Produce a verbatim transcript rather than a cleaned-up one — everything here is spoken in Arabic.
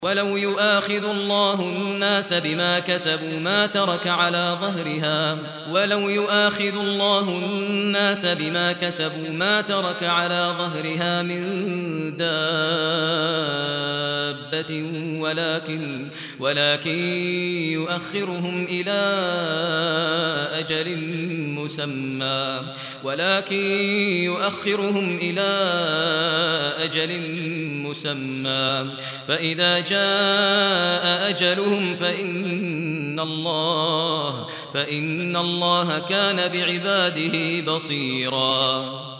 ولو يؤاخذ الله الناس بما كسبوا ما ترك على ظهرها ولو يؤاخذ الله الناس بما كسبوا ما ترك على ظهرها من دابة ولكن ولكن يؤخرهم إلى أجل مسمى ولكن يؤخرهم إلى أجل مسمى فإذا جاء أجلهم فإن الله فإن الله كان بعباده بصيرا.